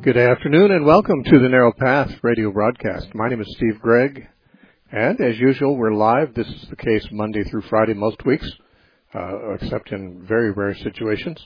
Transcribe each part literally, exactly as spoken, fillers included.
Good afternoon and welcome to the Narrow Path radio broadcast. My name is Steve Gregg, and as usual, we're live. This is the case Monday through Friday most weeks, uh, except in very rare situations.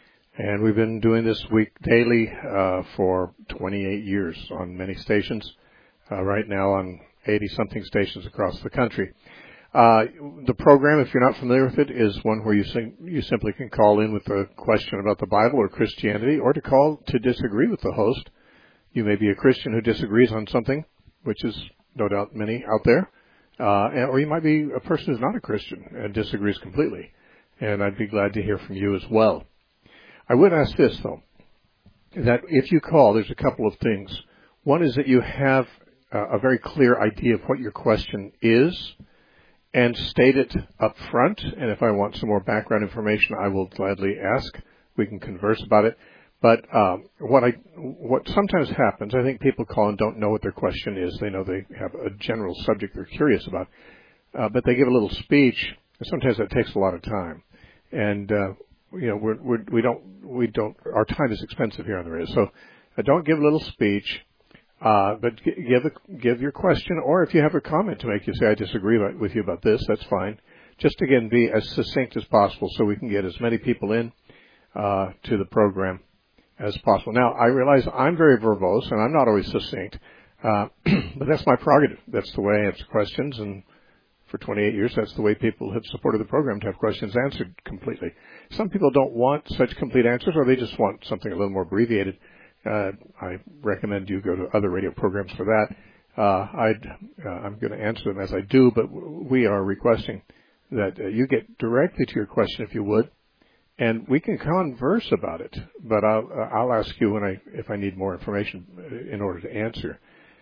And we've been doing this week daily uh, for twenty-eight years on many stations, uh, right now on eighty-something stations across the country. Uh, the program, if you're not familiar with it, is one where you, sim- you simply can call in with a question about the Bible or Christianity, or to call to disagree with the host. You may be a Christian who disagrees on something, which is no doubt many out there, uh, and, or you might be a person who's not a Christian and disagrees completely, and I'd be glad to hear from you as well. I would ask this, though, that if you call, there's a couple of things. One is that you have uh, a very clear idea of what your question is, and state it up front, and if I want some more background information, I will gladly ask. We can converse about it. But um, what I what sometimes happens, I think people call and don't know what their question is. They know they have a general subject they're curious about, uh, but they give a little speech, and sometimes that takes a lot of time. And uh, you know, we're, we're, we don't we don't our time is expensive here on the radio, so uh, don't give a little speech. Uh, but give a, give your question, or if you have a comment to make, you say, I disagree with you about this, that's fine. Just, again, be as succinct as possible so we can get as many people in uh, to the program as possible. Now, I realize I'm very verbose, and I'm not always succinct, uh, but that's my prerogative. That's the way I answer questions, and for twenty-eight years, that's the way people have supported the program, to have questions answered completely. Some people don't want such complete answers, or they just want something a little more abbreviated. Uh, I recommend you go to other radio programs for that. Uh, I'd, uh, I'm going to answer them as I do, but we are requesting that uh, you get directly to your question, if you would, and we can converse about it. But I'll, uh, I'll ask you when I, if I need more information in order to answer.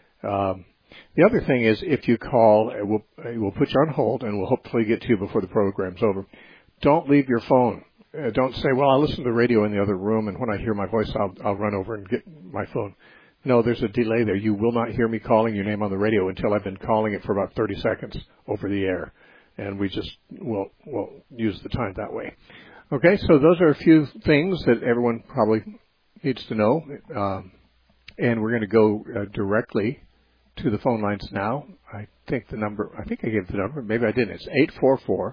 Um, the other thing is, if you call, we'll, we'll put you on hold, and we'll hopefully get to you before the program's over. Don't leave your phone. Uh, don't say, well, I'll listen to the radio in the other room, and when I hear my voice, I'll, I'll run over and get my phone. No, there's a delay there. You will not hear me calling your name on the radio until I've been calling it for about thirty seconds over the air, and we just will will use the time that way. Okay, so those are a few things that everyone probably needs to know, um, and we're going to go uh, directly to the phone lines now. I think the number, I think I gave the number, maybe I didn't. It's eight four four,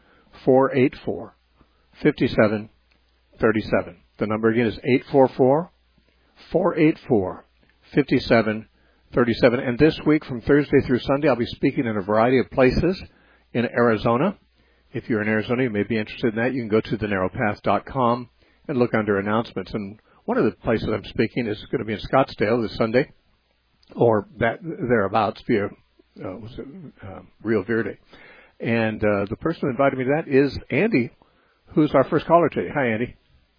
four eight four, fifty-seven thirty-seven. The number again is eight four four, four eight four, fifty-seven thirty-seven. And this week, from Thursday through Sunday, I'll be speaking in a variety of places in Arizona. If you're in Arizona, you may be interested in that. You can go to the narrow path dot com and look under announcements. And one of the places I'm speaking is going to be in Scottsdale this Sunday, or that thereabouts, via uh, was it, uh, Rio Verde. And uh, the person who invited me to that is Andy, who's our first caller today. Hi, Andy.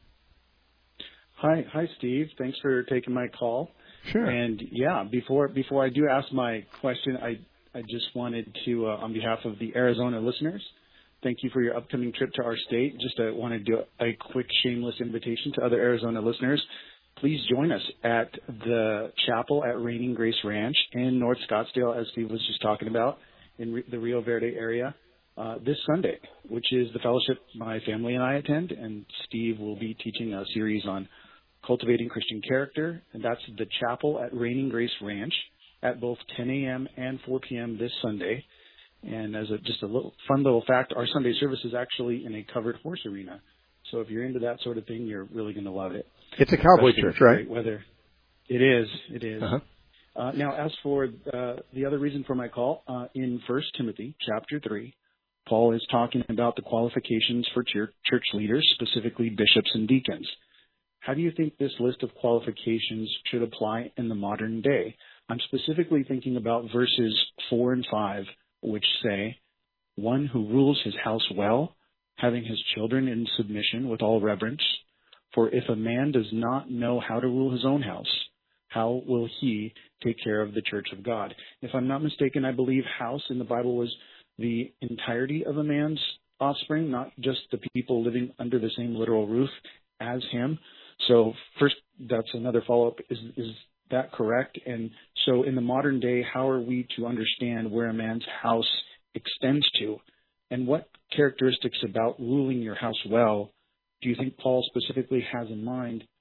Hi, hi, Steve. Thanks for taking my call. Sure. And yeah, before before I do ask my question, I I just wanted to, uh, on behalf of the Arizona listeners, thank you for your upcoming trip to our state. Just uh, want to do a, a quick shameless invitation to other Arizona listeners. Please join us at the chapel at Reigning Grace Ranch in North Scottsdale, as Steve was just talking about, in re- the Rio Verde area. Uh, this Sunday, which is the fellowship my family and I attend, and Steve will be teaching a series on cultivating Christian character, and that's the chapel at Reigning Grace Ranch at both ten a.m. and four p.m. this Sunday. And as a, just a little fun little fact, our Sunday service is actually in a covered horse arena. So if you're into that sort of thing, you're really going to love it. It's a cowboy church, right? Great weather. It is. It is. Uh-huh. Uh, now, as for uh, the other reason for my call, uh, in First Timothy chapter three, Paul is talking about the qualifications for church leaders, specifically bishops and deacons. How do you think this list of qualifications should apply in the modern day? I'm specifically thinking about verses four and five, which say, one who rules his house well, having his children in submission with all reverence. For if a man does not know how to rule his own house, how will he take care of the church of God? If I'm not mistaken, I believe house in the Bible was the entirety of a man's offspring, not just the people living under the same literal roof as him. So first, that's another follow-up. Is, is that correct? And so in the modern day, how are we to understand where a man's house extends to? And what characteristics about ruling your house well do you think Paul specifically has in mind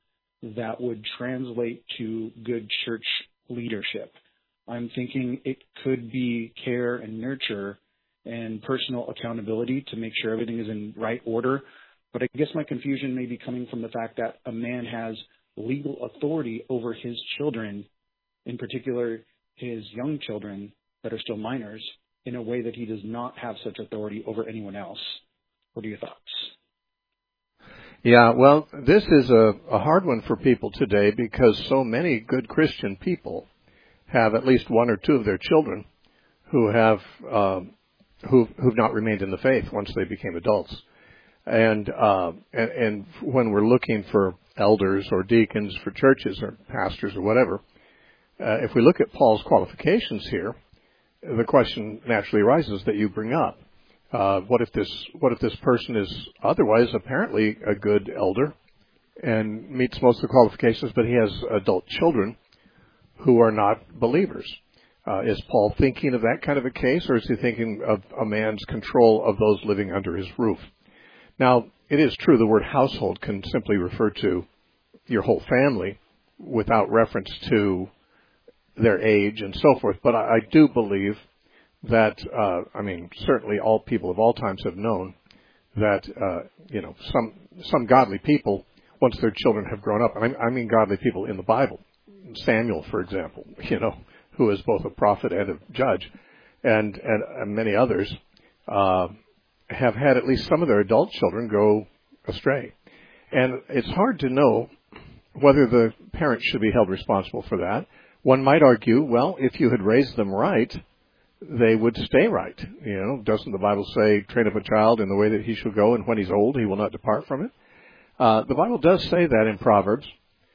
that would translate to good church leadership. I'm thinking it could be care and nurture and personal accountability to make sure everything is in right order. But I guess my confusion may be coming from the fact that a man has legal authority over his children, in particular his young children that are still minors, in a way that he does not have such authority over anyone else. What are your thoughts? Yeah, well, this is a, a hard one for people today because so many good Christian people have at least one or two of their children who have um, who who've not remained in the faith once they became adults, and uh, and, and when we're looking for elders or deacons for churches or pastors or whatever, uh, if we look at Paul's qualifications here, the question naturally arises that you bring up: uh, what if this what if this person is otherwise apparently a good elder and meets most of the qualifications, but he has adult children who are not believers? Uh, is Paul thinking of that kind of a case, or is he thinking of a man's control of those living under his roof? Now, it is true the word household can simply refer to your whole family without reference to their age and so forth, but I, I do believe that, uh, I mean, certainly all people of all times have known that, uh, you know, some some godly people, once their children have grown up, and I, I mean godly people in the Bible, Samuel, for example, you know, who is both a prophet and a judge, and, and, and many others, uh, have had at least some of their adult children go astray. And it's hard to know whether the parents should be held responsible for that. One might argue, well, if you had raised them right, they would stay right. You know, doesn't the Bible say, train up a child in the way that he shall go, and when he's old, he will not depart from it? Uh, the Bible does say that in Proverbs.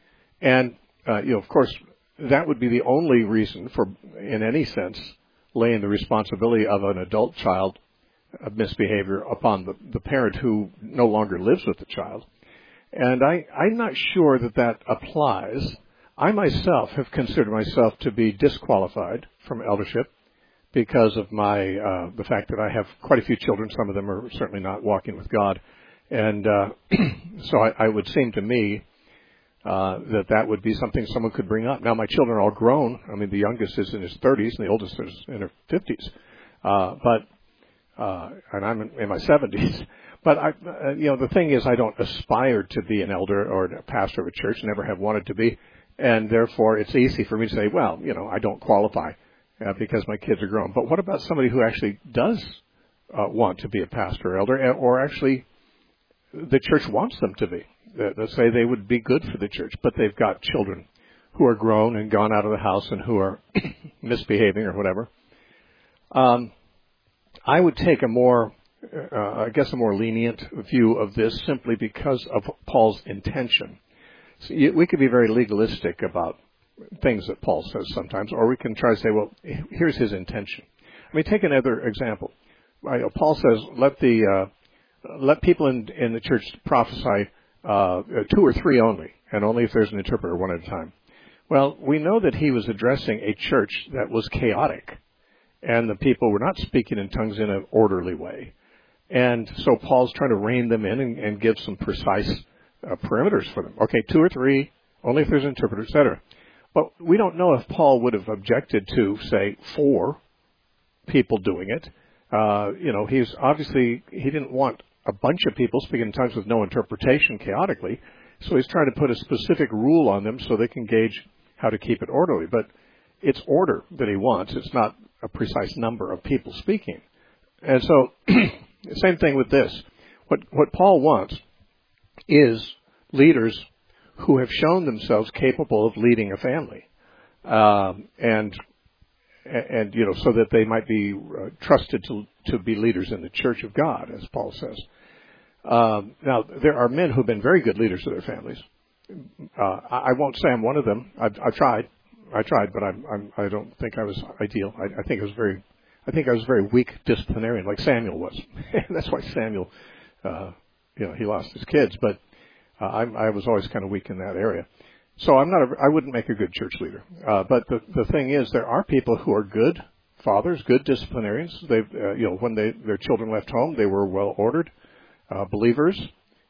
And, uh, you know, of course, that would be the only reason for, in any sense, laying the responsibility of an adult child of misbehavior upon the, the parent who no longer lives with the child. And I, I'm not sure that that applies. I myself have considered myself to be disqualified from eldership because of my uh, the fact that I have quite a few children. Some of them are certainly not walking with God. And uh, so I, I would seem to me Uh, that that would be something someone could bring up. Now, my children are all grown. I mean, the youngest is in his thirties, and the oldest is in her fifties. Uh, but, uh, and I'm in, in my seventies. But, I, uh, you know, the thing is, I don't aspire to be an elder or a pastor of a church, never have wanted to be. And therefore, it's easy for me to say, well, you know, I don't qualify uh, because my kids are grown. But what about somebody who actually does uh, want to be a pastor or elder, or actually the church wants them to be? Let's say they would be good for the church, but they've got children who are grown and gone out of the house and who are misbehaving or whatever. Um, I would take a more, uh, I guess, a more lenient view of this simply because of Paul's intention. So we could be very legalistic about things that Paul says sometimes, or we can try to say, well, here's his intention. I mean, take another example. Paul says, let the uh, let people in, in the church prophesy Uh, two or three only, and only if there's an interpreter, one at a time. Well, we know that he was addressing a church that was chaotic, and the people were not speaking in tongues in an orderly way. And so Paul's trying to rein them in and, and give some precise uh, parameters for them. Okay, two or three, only if there's an interpreter, et cetera. But we don't know if Paul would have objected to, say, four people doing it. Uh, you know, he's obviously, he didn't want a bunch of people speaking in tongues with no interpretation chaotically. So he's trying to put a specific rule on them so they can gauge how to keep it orderly. But it's order that he wants. It's not a precise number of people speaking. And so, same thing with this. What, what Paul wants is leaders who have shown themselves capable of leading a family. Um, and, and, you know, so that they might be uh, trusted to, to be leaders in the church of God, as Paul says. Um, now, there are men who've been very good leaders of their families. Uh, I, I won't say I'm one of them. I've, I've tried. I tried, but I'm, I'm, I don't think I was ideal. I, I think I was very, I think I was a very weak disciplinarian, like Samuel was. That's why Samuel, uh, you know, he lost his kids. But uh, I, I was always kind of weak in that area. So I'm not. A, I wouldn't make a good church leader. Uh, but the the thing is, there are people who are good fathers, good disciplinarians. They, uh, you know, when they their children left home, they were well ordered. Uh, believers,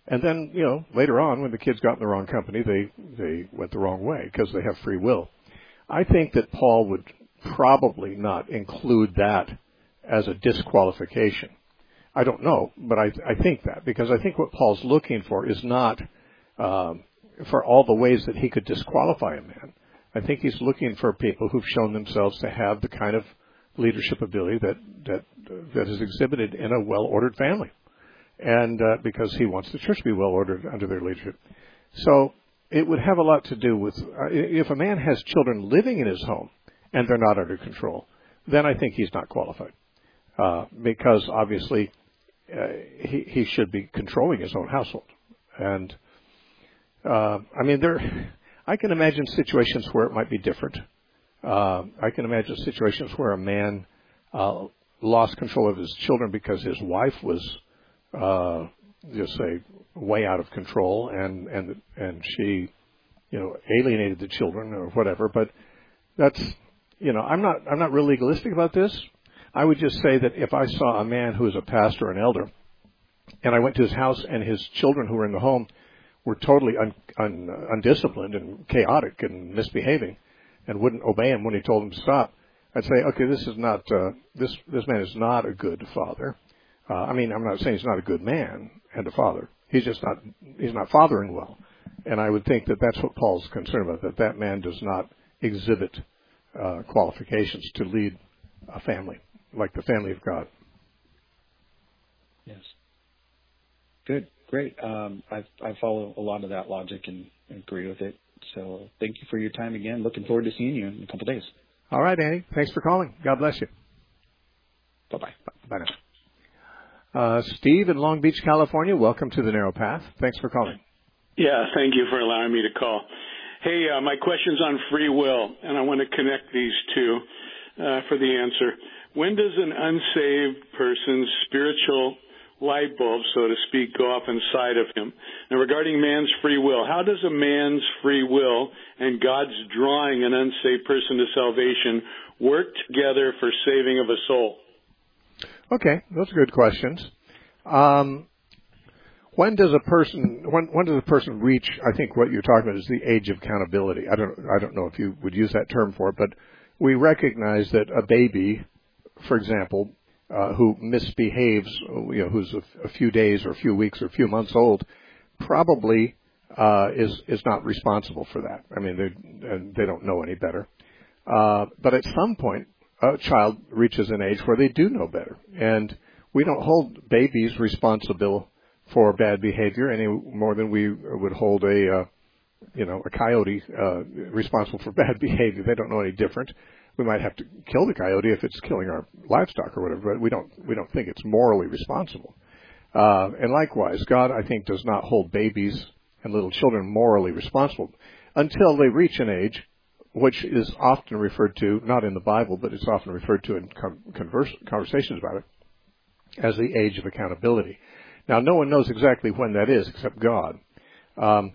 And then, you know, later on, when the kids got in the wrong company, they, they went the wrong way because they have free will. I think that Paul would probably not include that as a disqualification. I don't know, but I, I think that, because I think what Paul's looking for is not um, for all the ways that he could disqualify a man. I think he's looking for people who've shown themselves to have the kind of leadership ability that that that is exhibited in a well-ordered family, and uh, because he wants the church to be well-ordered under their leadership. So it would have a lot to do with uh, if a man has children living in his home and they're not under control, then I think he's not qualified, uh, because obviously uh, he he should be controlling his own household. And uh, I mean, there, I can imagine situations where it might be different. Uh, I can imagine situations where a man uh, lost control of his children because his wife was, uh, just say, way out of control, and and and she, you know, alienated the children or whatever. But that's, you know, I'm not I'm not real legalistic about this. I would just say that if I saw a man who is a pastor or an elder, and I went to his house and his children who were in the home were totally un, un, undisciplined and chaotic and misbehaving, and wouldn't obey him when he told them to stop, I'd say, okay, this is not uh, this this man is not a good father. Uh, I mean, I'm not saying he's not a good man and a father. He's just not he's not fathering well. And I would think that that's what Paul's concerned about, that that man does not exhibit uh, qualifications to lead a family like the family of God. Yes. Good, great. Um, I I follow a lot of that logic and agree with it. So thank you for your time again. Looking forward to seeing you in a couple of days. All right, Annie. Thanks for calling. God bless you. Bye-bye. Bye now. Uh, Steve in Long Beach, California, welcome to the Narrow Path. Thanks for calling. Yeah, thank you for allowing me to call. Hey, uh, my question's on free will, and I want to connect these two uh, for the answer. When does an unsaved person's spiritual light bulb, so to speak, go off inside of him? Now, regarding man's free will, how does a man's free will and God's drawing an unsaved person to salvation work together for saving of a soul? Okay, those are good questions. Um, when does a person when when does a person reach? I think what you're talking about is the age of accountability. I don't I don't know if you would use that term for it, but we recognize that a baby, for example, Uh, who misbehaves, you know, who's a, a few days or a few weeks or a few months old, probably uh, is is not responsible for that. I mean, they they don't know any better. Uh, but at some point, a child reaches an age where they do know better, and we don't hold babies responsible for bad behavior any more than we would hold a uh, you know a coyote uh, responsible for bad behavior. They don't know any different. We might have to kill the coyote if it's killing our livestock or whatever, but we don't we don't think it's morally responsible. Uh, and likewise, God, I think, does not hold babies and little children morally responsible until they reach an age which is often referred to, not in the Bible, but it's often referred to in converse, conversations about it, as the age of accountability. Now, no one knows exactly when that is except God. Um,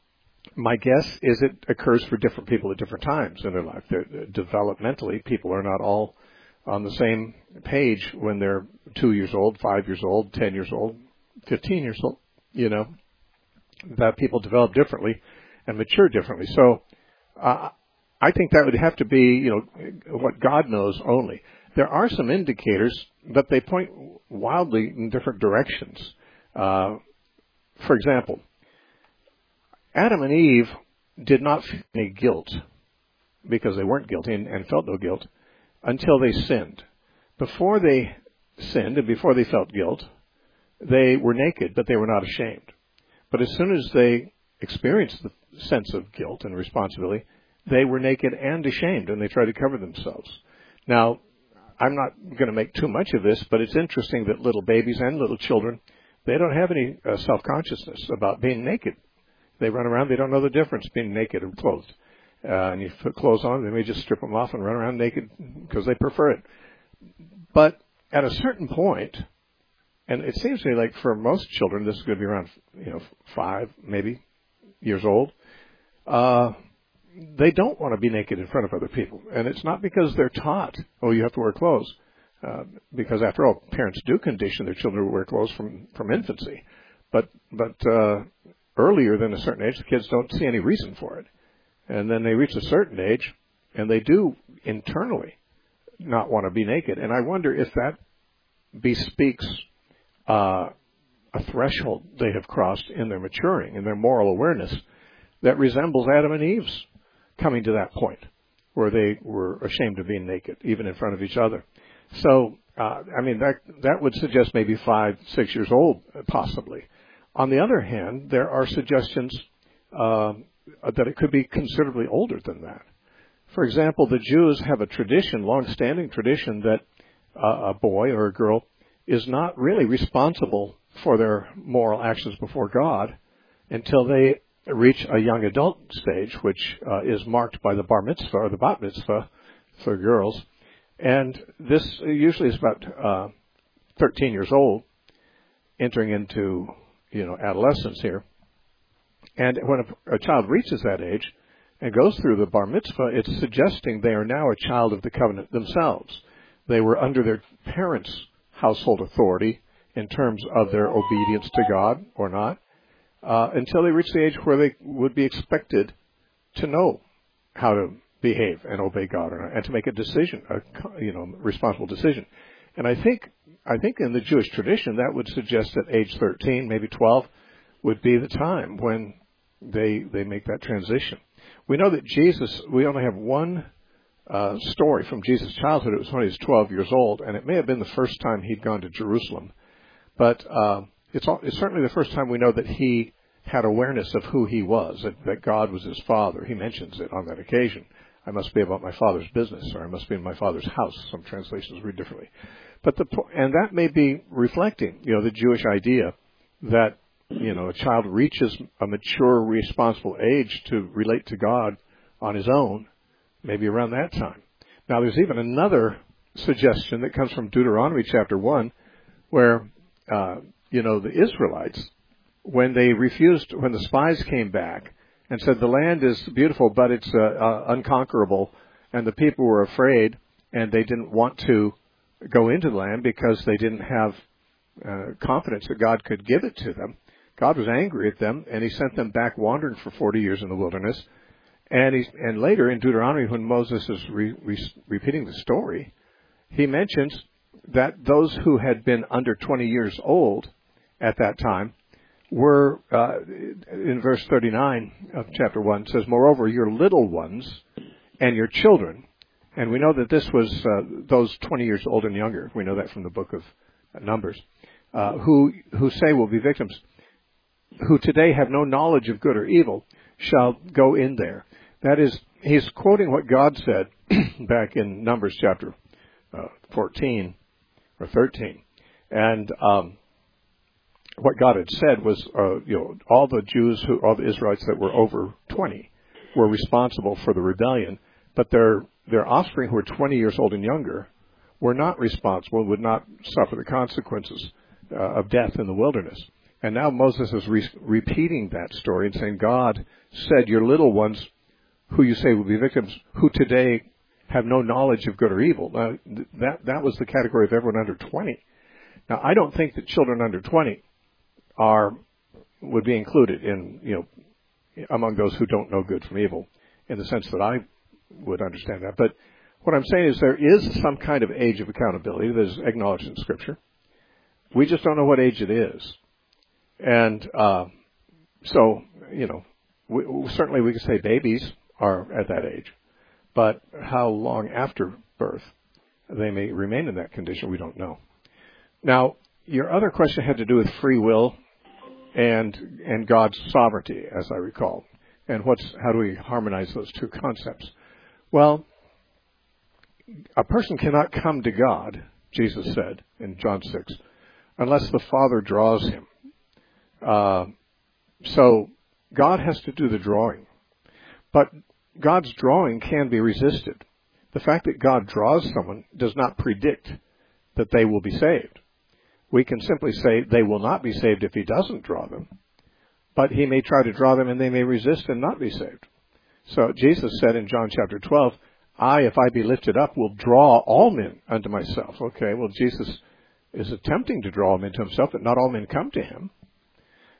My guess is it occurs for different people at different times in their life. They're, developmentally, people are not all on the same page when they're two years old, five years old, ten years old, fifteen years old. You know, that people develop differently and mature differently. So uh, I think that would have to be, you know, what God knows only. There are some indicators, but they point wildly in different directions. Uh, for example, Adam and Eve did not feel any guilt because they weren't guilty and, and felt no guilt until they sinned. Before they sinned and before they felt guilt, they were naked, but they were not ashamed. But as soon as they experienced the sense of guilt and responsibility, they were naked and ashamed, and they tried to cover themselves. Now, I'm not going to make too much of this, but it's interesting that little babies and little children, they don't have any uh, self-consciousness about being naked. They run around. They don't know the difference between naked and clothed. Uh, and you put clothes on, they may just strip them off and run around naked because they prefer it. But at a certain point, and it seems to me like for most children, this is going to be around, you know, five, maybe, years old, uh, they don't want to be naked in front of other people. And it's not because they're taught, oh, you have to wear clothes. Uh, because after all, parents do condition their children to wear clothes from, from infancy. But but uh, earlier than a certain age, the kids don't see any reason for it. And then they reach a certain age, and they do internally not want to be naked. And I wonder if that bespeaks uh, a threshold they have crossed in their maturing, in their moral awareness, that resembles Adam and Eve's coming to that point where they were ashamed of being naked, even in front of each other. So, uh, I mean, that that would suggest maybe five, six years old, possibly. On the other hand, there are suggestions uh, that it could be considerably older than that. For example, the Jews have a tradition, long-standing tradition, that uh, a boy or a girl is not really responsible for their moral actions before God until they reach a young adult stage, which uh, is marked by the bar mitzvah or the bat mitzvah for girls. And this usually is about uh, thirteen years old, entering into, you know, adolescence here. And when a, a child reaches that age and goes through the bar mitzvah, it's suggesting they are now a child of the covenant themselves. They were under their parents' household authority in terms of their obedience to God or not, uh, until they reach the age where they would be expected to know how to behave and obey God or not, and to make a decision, a you know responsible decision. And I think I think in the Jewish tradition that would suggest that age thirteen, maybe twelve, would be the time when they they make that transition. We know that Jesus, we only have one uh, story from Jesus' childhood. It was when he was twelve years old, and it may have been the first time he'd gone to Jerusalem. But uh, it's, all, it's certainly the first time we know that he had awareness of who he was, that, that God was his father. He mentions it on that occasion. I must be about my father's business, or I must be in my father's house. Some translations read differently. But the and that may be reflecting, you know, the Jewish idea that, you know, a child reaches a mature, responsible age to relate to God on his own, maybe around that time. Now, there's even another suggestion that comes from Deuteronomy chapter one, where, uh, you know, the Israelites, when they refused, when the spies came back and said the land is beautiful, but it's uh, uh, unconquerable, and the people were afraid, and they didn't want to go into the land because they didn't have uh, confidence that God could give it to them. God was angry at them, and he sent them back wandering for forty years in the wilderness. And he, and later in Deuteronomy, when Moses is re, re, repeating the story, he mentions that those who had been under twenty years old at that time were, uh, in verse thirty-nine of chapter one, it says, "Moreover, your little ones and your children," and we know that this was uh, those twenty years old and younger. We know that from the book of Numbers, uh, who who say will be victims, who today have no knowledge of good or evil, shall go in there. That is, he's quoting what God said back in Numbers chapter uh, fourteen or thirteen. And um, what God had said was, uh, you know, all the Jews, who, all the Israelites that were over twenty were responsible for the rebellion, but their their offspring who were twenty years old and younger were not responsible, would not suffer the consequences uh, of death in the wilderness. And now Moses is re- repeating that story and saying, God said, your little ones, who you say will be victims, who today have no knowledge of good or evil. Now, th- that that was the category of everyone under twenty. Now, I don't think that children under twenty are would be included in, you know, among those who don't know good from evil, in the sense that I would understand that. But what I'm saying is there is some kind of age of accountability that is acknowledged in Scripture. We just don't know what age it is. And uh, so, you know, we, certainly we could say babies are at that age. But how long after birth they may remain in that condition, we don't know. Now, your other question had to do with free will and and God's sovereignty, as I recall. And what's how do we harmonize those two concepts? Well, a person cannot come to God, Jesus said in John six, unless the Father draws him. Uh, so God has to do the drawing. But God's drawing can be resisted. The fact that God draws someone does not predict that they will be saved. We can simply say they will not be saved if he doesn't draw them. But he may try to draw them and they may resist and not be saved. So Jesus said in John chapter twelve, I, if I be lifted up, will draw all men unto myself. Okay, well, Jesus is attempting to draw them into himself, but not all men come to him.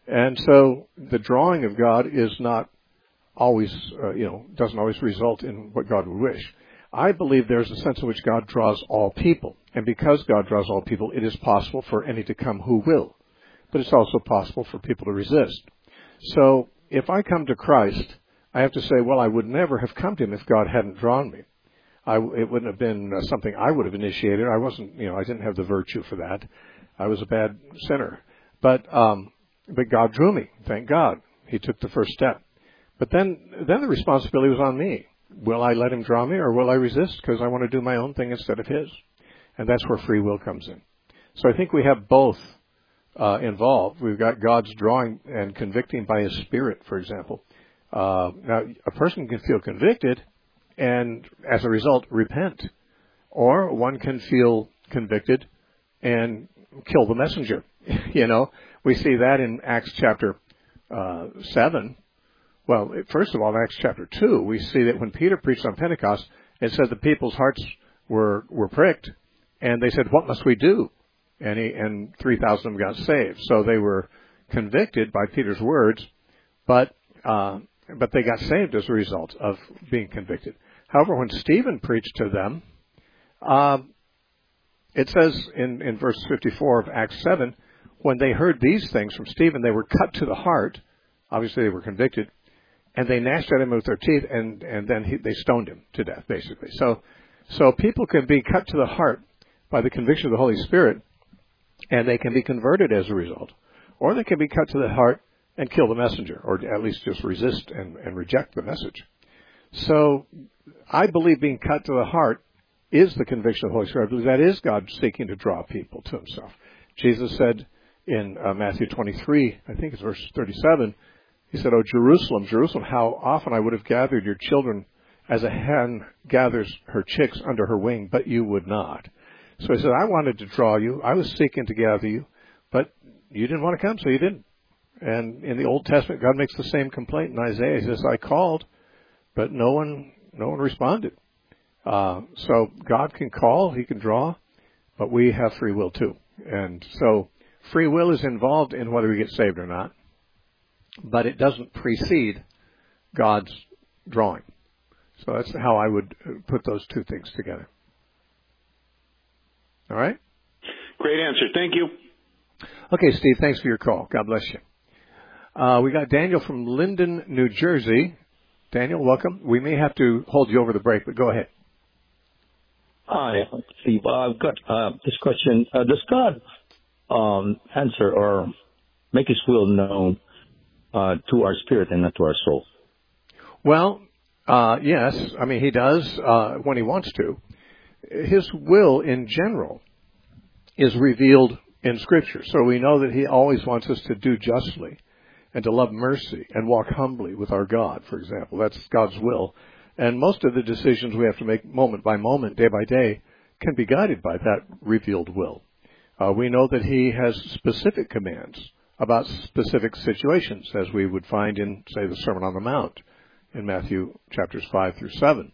And so the drawing of God is not always, uh, you know, doesn't always result in what God would wish. I believe there's a sense in which God draws all people. And because God draws all people, it is possible for any to come who will. But it's also possible for people to resist. So if I come to Christ, I have to say, well, I would never have come to him if God hadn't drawn me. I, it wouldn't have been uh, something I would have initiated. I wasn't, you know, I didn't have the virtue for that. I was a bad sinner. But, um, but God drew me. Thank God. He took the first step. But then, then the responsibility was on me. Will I let him draw me or will I resist because I want to do my own thing instead of his? And that's where free will comes in. So I think we have both uh, involved. We've got God's drawing and convicting by his Spirit, for example. Uh, now, a person can feel convicted and, as a result, repent. Or one can feel convicted and kill the messenger. You know, we see that in Acts chapter uh, seven. Well, first of all, in Acts chapter two, we see that when Peter preached on Pentecost, it said the people's hearts were, were pricked, and they said, what must we do? And, he, and three thousand of them got saved. So they were convicted by Peter's words, but uh, but they got saved as a result of being convicted. However, when Stephen preached to them, uh, it says in, in verse fifty-four of Acts seven, when they heard these things from Stephen, they were cut to the heart. Obviously, they were convicted. And they gnashed at him with their teeth, and, and then he, they stoned him to death, basically. So, so people can be cut to the heart by the conviction of the Holy Spirit, and they can be converted as a result. Or they can be cut to the heart and kill the messenger, or at least just resist and, and reject the message. So I believe being cut to the heart is the conviction of the Holy Spirit. I believe that is God seeking to draw people to himself. Jesus said in uh, Matthew twenty-three, I think it's verse thirty-seven, he said, "Oh, Jerusalem, Jerusalem, how often I would have gathered your children as a hen gathers her chicks under her wing, but you would not." So he said, I wanted to draw you. I was seeking to gather you, but you didn't want to come, so you didn't. And in the Old Testament, God makes the same complaint in Isaiah. He says, I called, but no one, no one responded. Uh, so God can call, he can draw, but we have free will too. And so free will is involved in whether we get saved or not, but it doesn't precede God's drawing. So that's how I would put those two things together. All right? Great answer. Thank you. Okay, Steve, thanks for your call. God bless you. Uh, we got Daniel from Linden, New Jersey. Daniel, welcome. We may have to hold you over the break, but go ahead. Hi, Steve. Uh, I've got uh, this question. Uh, does God um, answer or make his will known uh, to our spirit and not to our soul? Well, uh, yes. I mean, he does uh, when he wants to. His will in general is revealed in Scripture. So we know that he always wants us to do justly and to love mercy and walk humbly with our God, for example. That's God's will. And most of the decisions we have to make moment by moment, day by day, can be guided by that revealed will. Uh, we know that he has specific commands about specific situations, as we would find in, say, the Sermon on the Mount in Matthew chapters five through seven.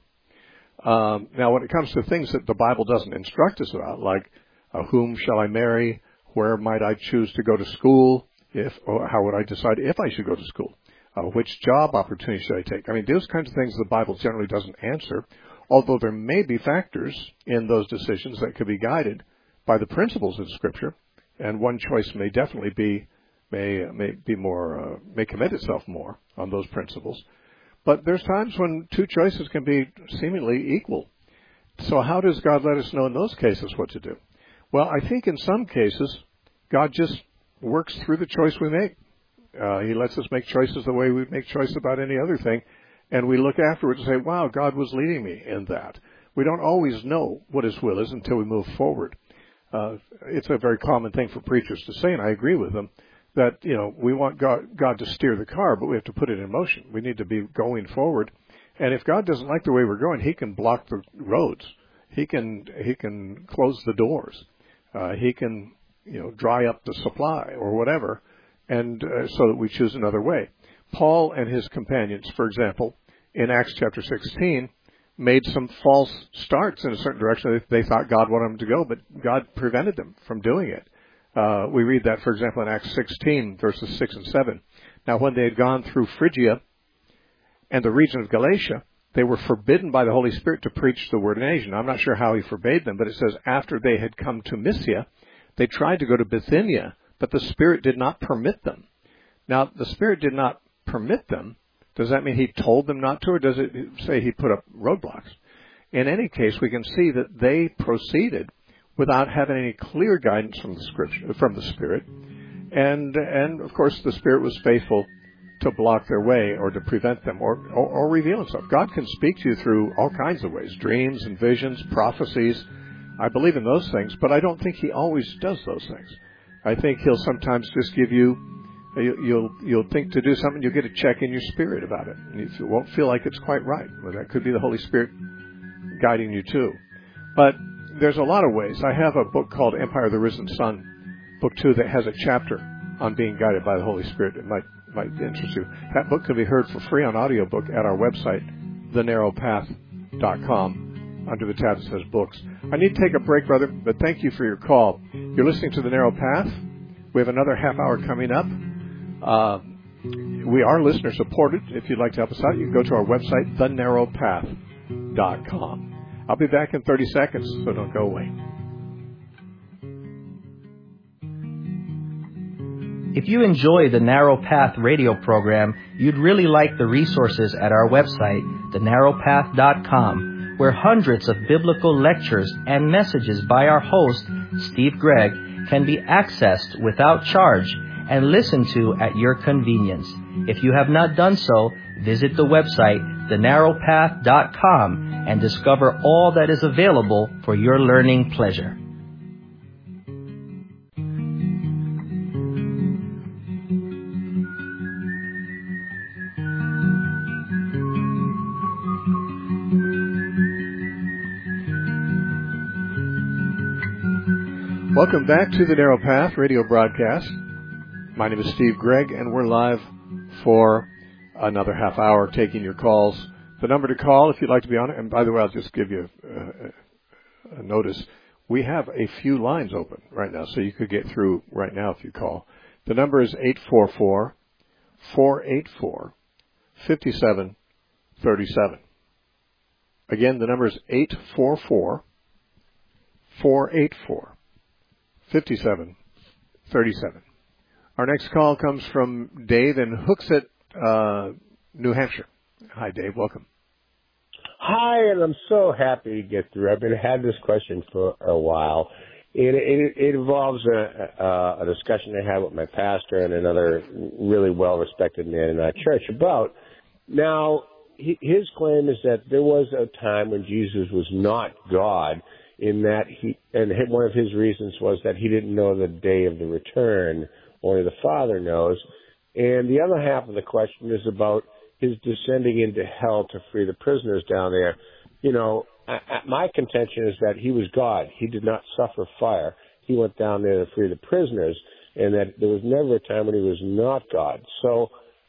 Um, now, when it comes to things that the Bible doesn't instruct us about, like uh, whom shall I marry, where might I choose to go to school, if or how would I decide if I should go to school, uh, which job opportunity should I take? I mean, those kinds of things the Bible generally doesn't answer, although there may be factors in those decisions that could be guided by the principles of Scripture, and one choice may definitely be may may be more uh, may commit itself more on those principles. But there's times when two choices can be seemingly equal. So how does God let us know in those cases what to do? Well, I think in some cases, God just works through the choice we make. Uh, he lets us make choices the way we make choices about any other thing. And we look afterwards and say, wow, God was leading me in that. We don't always know what his will is until we move forward. Uh, it's a very common thing for preachers to say, and I agree with them, that, you know, we want God, God to steer the car, but we have to put it in motion. We need to be going forward. And if God doesn't like the way we're going, he can block the roads. He can, he can close the doors. Uh, he can, you know, dry up the supply or whatever, and uh, so that we choose another way. Paul and his companions, for example, in Acts chapter sixteen, made some false starts in a certain direction. They thought God wanted them to go, but God prevented them from doing it. Uh, we read that, for example, in Acts sixteen, verses six and seven. Now, when they had gone through Phrygia and the region of Galatia, they were forbidden by the Holy Spirit to preach the word in Asia. Now, I'm not sure how he forbade them, but it says after they had come to Mysia, they tried to go to Bithynia, but the Spirit did not permit them. Now, the Spirit did not permit them. Does that mean he told them not to, or does it say he put up roadblocks? In any case, we can see that they proceeded without having any clear guidance from the Scripture, from the Spirit, and and of course the Spirit was faithful to block their way or to prevent them or, or, or reveal himself. God can speak to you through all kinds of ways, dreams and visions, prophecies. I believe in those things, but I don't think he always does those things. I think he'll sometimes just give you, you'll you'll think to do something, you'll get a check in your spirit about it. And you won't feel like it's quite right. Well, that could be the Holy Spirit guiding you too. But there's a lot of ways. I have a book called Empire of the Risen Sun, book two, that has a chapter on being guided by the Holy Spirit. It might might interest you. That book can be heard for free on audiobook at our website, the narrow path dot com, under the tab that says books. I need to take a break, brother, but thank you for your call. You're listening to The Narrow Path. We have another half hour coming up. Uh, we are listener supported. If you'd like to help us out, you can go to our website, the narrow path dot com. I'll be back in thirty seconds, so don't go away. If you enjoy the Narrow Path radio program, you'd really like the resources at our website, the narrow path dot com, where hundreds of biblical lectures and messages by our host, Steve Gregg, can be accessed without charge and listened to at your convenience. If you have not done so, visit the website, the narrow path dot com, and discover all that is available for your learning pleasure. Welcome back to the Narrow Path radio broadcast. My name is Steve Gregg, and we're live for another half hour taking your calls. The number to call if you'd like to be on it, and by the way, I'll just give you a, a notice. We have a few lines open right now, so you could get through right now if you call. The number is eight four four, four eight four, five seven three seven. Again, the number is eight four four, four eight four, five seven three seven. Our next call comes from Dave in Hooksett, uh, New Hampshire. Hi, Dave. Welcome. Hi, and I'm so happy to get through. I've been had this question for a while. It, it, it involves a, a, a discussion I had with my pastor and another really well-respected man in our church about. Now, he, his claim is that there was a time when Jesus was not God, in that he, and one of his reasons was that he didn't know the day of the return. Only the Father knows. And the other half of the question is about his descending into hell to free the prisoners down there. You know, I, I, my contention is that he was God. He did not suffer fire. He went down there to free the prisoners, and that there was never a time when he was not God. So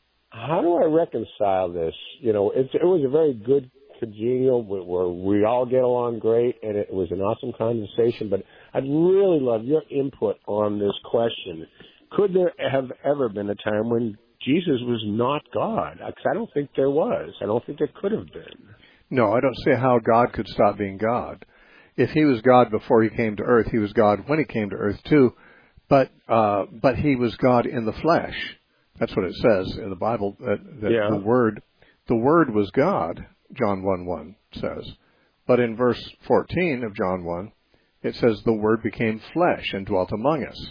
how do I reconcile this? You know, it, it was a very good congenial where we all get along great, and it was an awesome conversation, but I'd really love your input on this question. Could there have ever been a time when Jesus was not God? Because I don't think there was. I don't think there could have been. No, I don't see how God could stop being God. If he was God before he came to earth, he was God when he came to earth too. But uh, but he was God in the flesh. That's what it says in the Bible. That, that yeah. the word, the Word was God. John one one says. But in verse fourteen of John one, it says the Word became flesh and dwelt among us.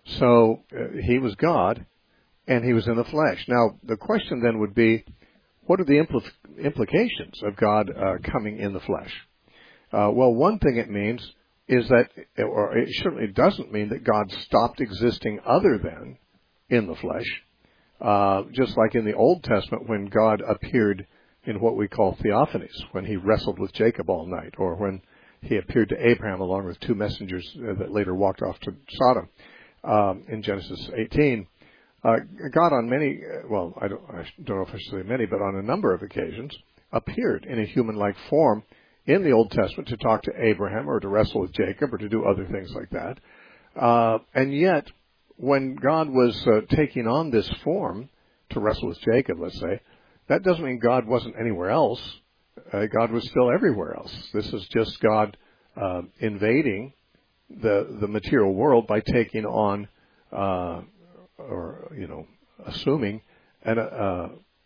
So uh, he was God, and he was in the flesh. Now, the question then would be, what are the impl- implications of God uh, coming in the flesh? Uh, well, one thing it means is that, or it certainly doesn't mean that God stopped existing other than in the flesh. Uh, just like in the Old Testament when God appeared in what we call theophanies, when he wrestled with Jacob all night, or when he appeared to Abraham along with two messengers that later walked off to Sodom. Um, in Genesis eighteen, uh, God on many, well, I don't, I don't know if I should say many, but on a number of occasions, appeared in a human-like form in the Old Testament to talk to Abraham or to wrestle with Jacob or to do other things like that. Uh, and yet, when God was uh, taking on this form to wrestle with Jacob, let's say, that doesn't mean God wasn't anywhere else. Uh, God was still everywhere else. This is just God uh, invading the the material world by taking on, uh, or you know, assuming an, uh,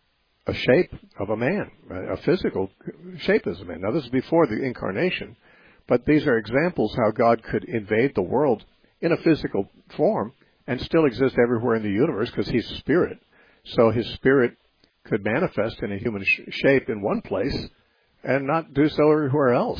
a shape of a man, a physical shape as a man. Now, this is before the incarnation, but these are examples how God could invade the world in a physical form and still exist everywhere in the universe because He's Spirit. So His Spirit could manifest in a human sh- shape in one place and not do so everywhere else.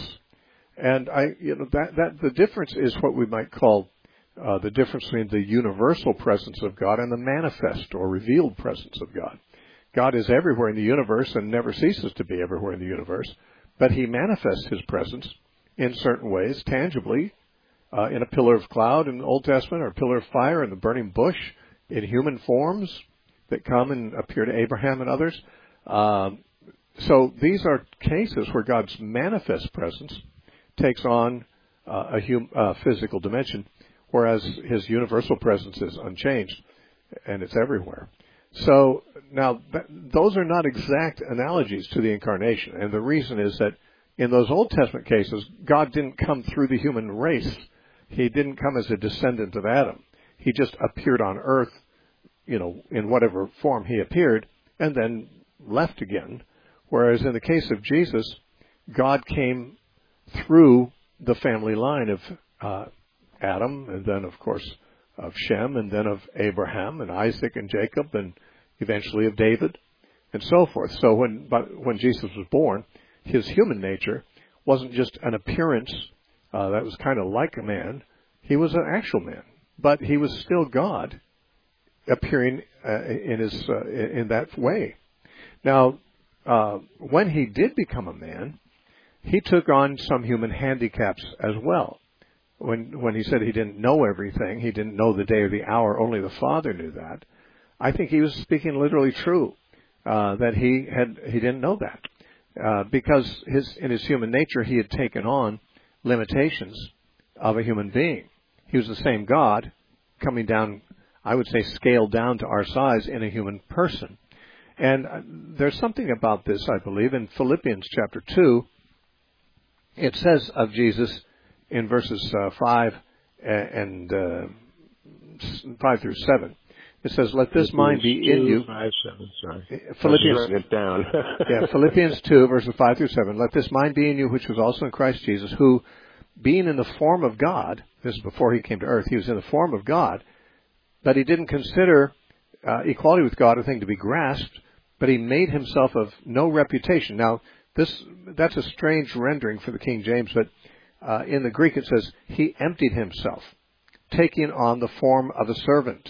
And I, you know, that that the difference is what we might call uh, the difference between the universal presence of God and the manifest or revealed presence of God. God is everywhere in the universe and never ceases to be everywhere in the universe, but He manifests His presence in certain ways, tangibly, uh, in a pillar of cloud in the Old Testament, or a pillar of fire in the burning bush, in human forms that come and appear to Abraham and others. Um, so these are cases where God's manifest presence takes on uh, a hum, uh, physical dimension, whereas His universal presence is unchanged, and it's everywhere. So now, th- those are not exact analogies to the incarnation, and the reason is that in those Old Testament cases, God didn't come through the human race. He didn't come as a descendant of Adam. He just appeared on earth, you know, in whatever form He appeared, and then left again. Whereas in the case of Jesus, God came through the family line of uh, Adam, and then, of course, of Shem, and then of Abraham, and Isaac, and Jacob, and eventually of David, and so forth. So when but when Jesus was born, His human nature wasn't just an appearance uh, that was kind of like a man. He was an actual man, but He was still God, appearing uh, in his uh, in that way. Now, uh, when He did become a man, He took on some human handicaps as well. When when He said He didn't know everything, He didn't know the day or the hour, only the Father knew that, I think He was speaking literally true, uh, that He had He didn't know that. Uh, because his in His human nature, He had taken on limitations of a human being. He was the same God, coming down, I would say, scaled down to our size in a human person. And uh, there's something about this, I believe, in Philippians chapter two. It says of Jesus in verses uh, five and uh, five through seven. It says, "Let this mind be in you." Five, seven, sorry. Philippians, writing it down. yeah, Philippians two, verses five through seven. "Let this mind be in you, which was also in Christ Jesus, who, being in the form of God," this is before He came to earth, He was in the form of God, but He didn't consider uh, equality with God a thing to be grasped, but He made Himself of no reputation. Now, this that's a strange rendering for the King James, but uh, in the Greek it says, He emptied Himself, taking on the form of a servant,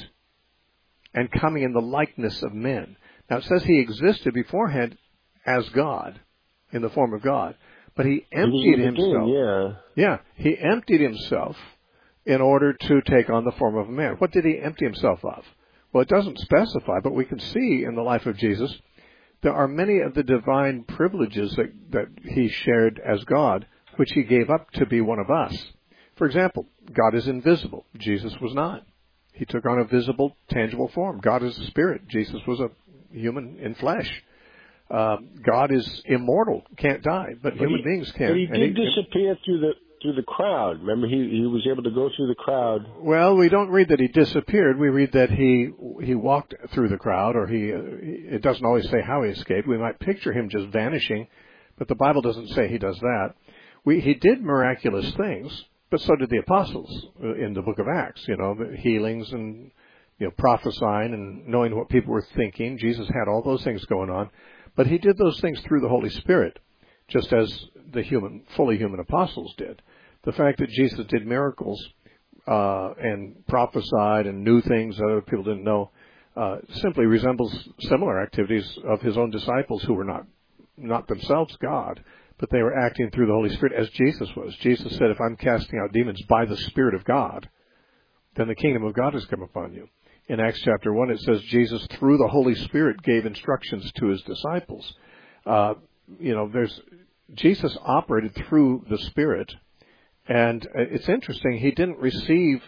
and coming in the likeness of men. Now, it says He existed beforehand as God, in the form of God, but He emptied Himself. Yeah. Yeah, He emptied Himself in order to take on the form of a man. What did He empty Himself of? Well, it doesn't specify, but we can see in the life of Jesus, there are many of the divine privileges that, that He shared as God, which He gave up to be one of us. For example, God is invisible. Jesus was not. He took on a visible, tangible form. God is a spirit. Jesus was a human in flesh. Uh, God is immortal, can't die, but, but human he, beings can. But He did he, disappear through the through the crowd. Remember, he he was able to go through the crowd. Well, we don't read that He disappeared. We read that he he walked through the crowd, or he. Uh, it doesn't always say how He escaped. We might picture Him just vanishing, but the Bible doesn't say He does that. We he did miraculous things. But so did the apostles in the book of Acts, you know, the healings and, you know, prophesying and knowing what people were thinking. Jesus had all those things going on. But He did those things through the Holy Spirit, just as the human, fully human apostles did. The fact that Jesus did miracles uh, and prophesied and knew things that other people didn't know uh, simply resembles similar activities of His own disciples who were not not themselves God, but they were acting through the Holy Spirit as Jesus was. Jesus said, "If I'm casting out demons by the Spirit of God, then the kingdom of God has come upon you." In Acts chapter one, it says Jesus, through the Holy Spirit, gave instructions to His disciples. Uh, you know, there's Jesus operated through the Spirit, and it's interesting, He didn't receive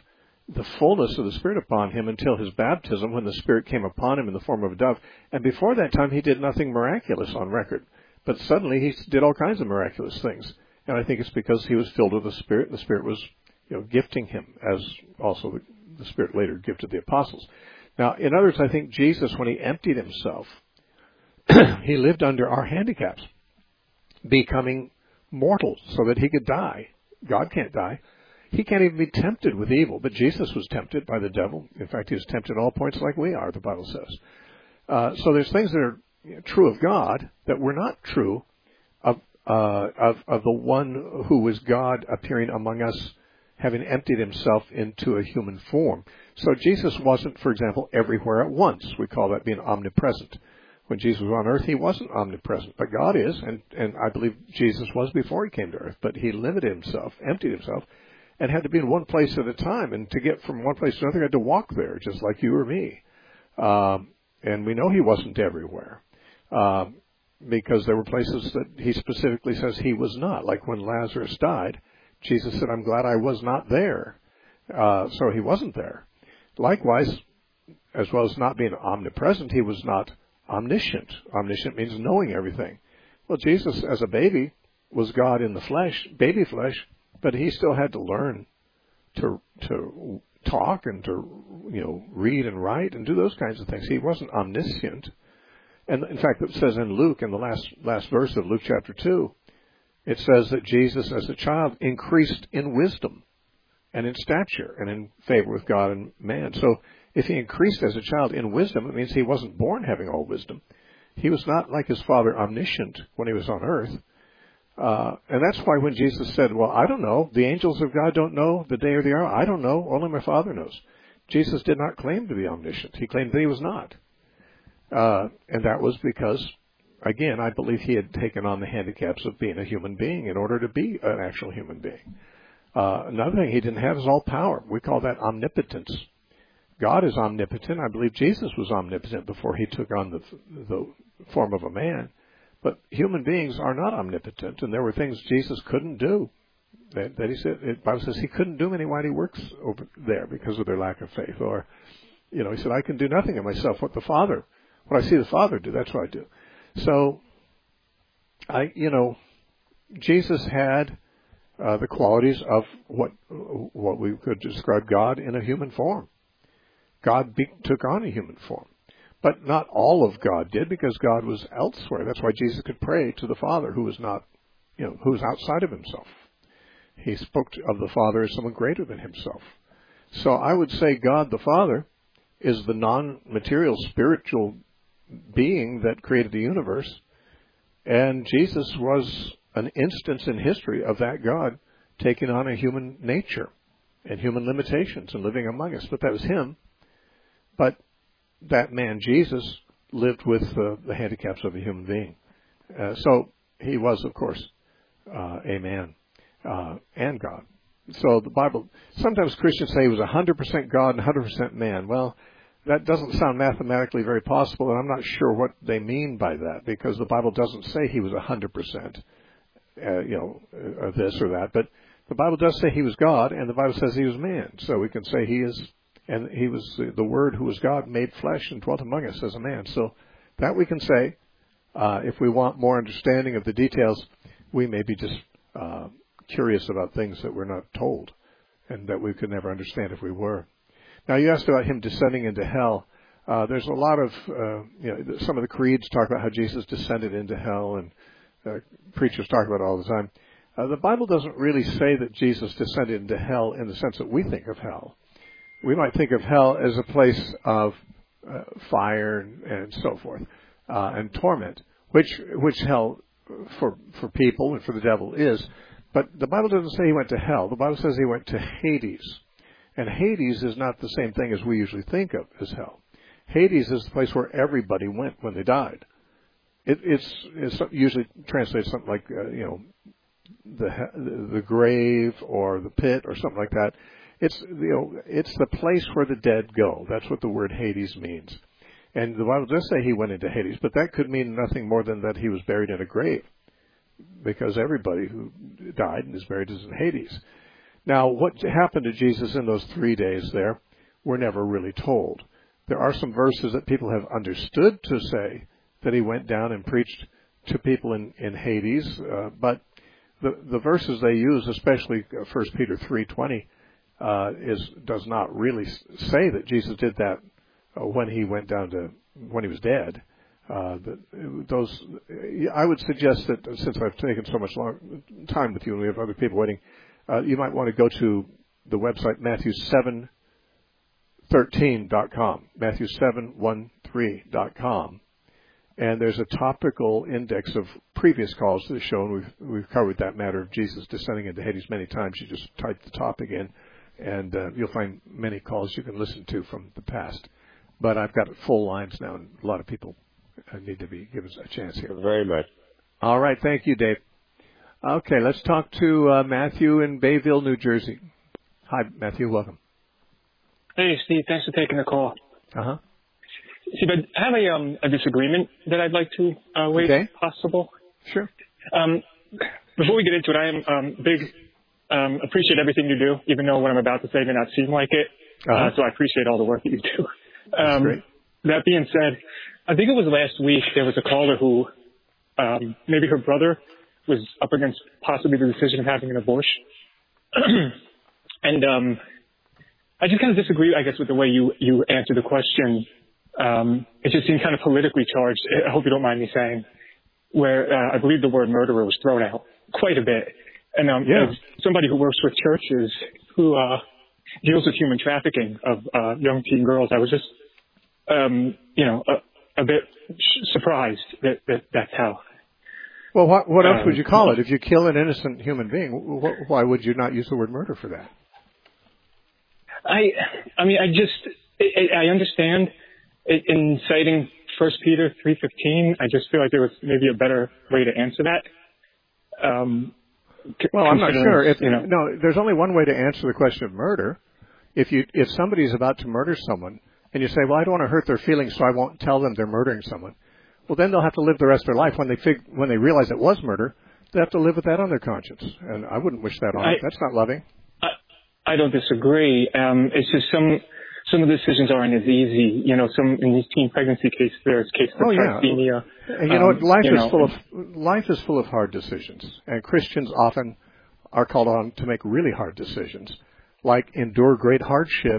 the fullness of the Spirit upon him until his baptism, when the Spirit came upon him in the form of a dove. And before that time, he did nothing miraculous on record. But suddenly, he did all kinds of miraculous things. And I think it's because he was filled with the Spirit, and the Spirit was, you know, gifting him, as also the, the Spirit later gifted the apostles. Now, in other words, I think Jesus, when he emptied himself, he lived under our handicaps, becoming mortal so that he could die. God can't die. He can't even be tempted with evil, but Jesus was tempted by the devil. In fact, he was tempted at all points like we are, the Bible says. Uh, so there's things that are true of God that were not true of, uh, of, of the one who was God appearing among us, having emptied himself into a human form. So Jesus wasn't, for example, everywhere at once. We call that being omnipresent. When Jesus was on earth, he wasn't omnipresent, but God is, and, and I believe Jesus was before he came to earth, but he limited himself, emptied himself, and had to be in one place at a time, and to get from one place to another, he had to walk there, just like you or me. Um, and we know he wasn't everywhere, um, because there were places that he specifically says he was not, like when Lazarus died, Jesus said, I'm glad I was not there. Uh, so he wasn't there. Likewise, as well as not being omnipresent, he was not omniscient. Omniscient means knowing everything. Well, Jesus, as a baby, was God in the flesh, baby flesh, but he still had to learn to to talk and to, you know, read and write and do those kinds of things. He wasn't omniscient. And in fact, it says in Luke, in the last last verse of Luke chapter two, it says that Jesus, as a child, increased in wisdom and in stature and in favor with God and man. So if he increased as a child in wisdom, it means he wasn't born having all wisdom. He was not like his father omniscient when he was on earth. Uh, and that's why when Jesus said, well, I don't know, the angels of God don't know the day or the hour. I don't know, only my Father knows. Jesus did not claim to be omniscient. He claimed that he was not. Uh, and that was because, again, I believe he had taken on the handicaps of being a human being in order to be an actual human being. Uh, another thing he didn't have is all power. We call that omnipotence. God is omnipotent. I believe Jesus was omnipotent before he took on the, the form of a man. But human beings are not omnipotent, and there were things Jesus couldn't do. That, that he said, the Bible says he couldn't do many mighty works over there because of their lack of faith. Or, you know, he said, I can do nothing of myself. What the Father, what I see the Father do, that's what I do. So, I, you know, Jesus had uh, the qualities of what what we could describe God in a human form. God be, took on a human form. But not all of God did, because God was elsewhere. That's why Jesus could pray to the Father, who was not, you know, who was outside of himself. He spoke of the Father as someone greater than himself. So I would say God the Father is the non-material spiritual being that created the universe, and Jesus was an instance in history of that God taking on a human nature and human limitations and living among us. But that was him. But that man, Jesus, lived with uh, the handicaps of a human being. Uh, so he was, of course, uh, a man uh, and God. So the Bible, sometimes Christians say he was one hundred percent God and one hundred percent man. Well, that doesn't sound mathematically very possible, and I'm not sure what they mean by that, because the Bible doesn't say he was one hundred percent, uh, you know, uh, this or that. But the Bible does say he was God, and the Bible says he was man. So we can say he is. And he was the Word who was God made flesh and dwelt among us as a man. So that we can say. Uh, if we want more understanding of the details, we may be just uh, curious about things that we're not told and that we could never understand if we were. Now, you asked about him descending into hell. Uh, there's a lot of, uh, you know, some of the creeds talk about how Jesus descended into hell, and uh, preachers talk about it all the time. Uh, the Bible doesn't really say that Jesus descended into hell in the sense that we think of hell. We might think of hell as a place of uh, fire and, and so forth, uh, and torment, which which hell for for people and for the devil is. But the Bible doesn't say he went to hell. The Bible says he went to Hades. And Hades is not the same thing as we usually think of as hell. Hades is the place where everybody went when they died. It, it's, it's usually translated something like, uh, you know, the the grave or the pit or something like that. It's, you know, it's the place where the dead go. That's what the word Hades means. And the Bible does say he went into Hades, but that could mean nothing more than that he was buried in a grave, because everybody who died and is buried is in Hades. Now, what happened to Jesus in those three days there, we're never really told. There are some verses that people have understood to say that he went down and preached to people in, in Hades, uh, but the, the verses they use, especially First Peter three twenty, uh, is does not really say that Jesus did that uh, when he went down to when he was dead. Uh, the, those, I would suggest that since I've taken so much long time with you and we have other people waiting, uh, you might want to go to the website Matthew seven thirteen dot com, Matthew seven thirteen dot com, and there's a topical index of previous calls to the show, and we've we've covered that matter of Jesus descending into Hades many times. You just type the topic in, and uh, you'll find many calls you can listen to from the past. But I've got full lines now, and a lot of people need to be given a chance here. Very much. All right. Thank you, Dave. Okay, let's talk to uh, Matthew in Bayville, New Jersey. Hi, Matthew. Welcome. Hey, Steve. Thanks for taking the call. Uh-huh. Steve, I have a, um, a disagreement that I'd like to uh, waive, okay. if possible. Sure. Um, before we get into it, I am um, big, um, appreciate everything you do, even though what I'm about to say may not seem like it. Uh-huh. Uh, so I appreciate all the work that you do. That's um, great. That being said, I think it was last week there was a caller who um, maybe her brother was up against possibly the decision of having an abortion. and um, I just kind of disagree, I guess, with the way you, you answered the question. Um, it just seemed kind of politically charged. I hope you don't mind me saying, where uh, I believe the word murderer was thrown out quite a bit. And um, yeah. as somebody who works with churches who uh, deals with human trafficking of uh, young teen girls, I was just, um, you know, a, a bit surprised that, that that's how. Well, what, what else um, would you call it? If you kill an innocent human being, wh- why would you not use the word murder for that? I, I mean, I just, I, I understand in citing First Peter three fifteen. I just feel like there was maybe a better way to answer that. Um, well, I'm not sure. If, you know, no, there's only one way to answer the question of murder. If you, if somebody is about to murder someone, and you say, well, I don't want to hurt their feelings, so I won't tell them they're murdering someone. Well, then they'll have to live the rest of their life. When they fig- when they realize it was murder, they have to live with that on their conscience. And I wouldn't wish that on I, them. That's not loving. I, I don't disagree. Um, it's just some some of the decisions aren't as easy. You know, some in these teen pregnancy cases, there's cases of oh, yeah. tristhenia. And you know what? Um, Life you is know, full of life is full of hard decisions, and Christians often are called on to make really hard decisions, like endure great hardship,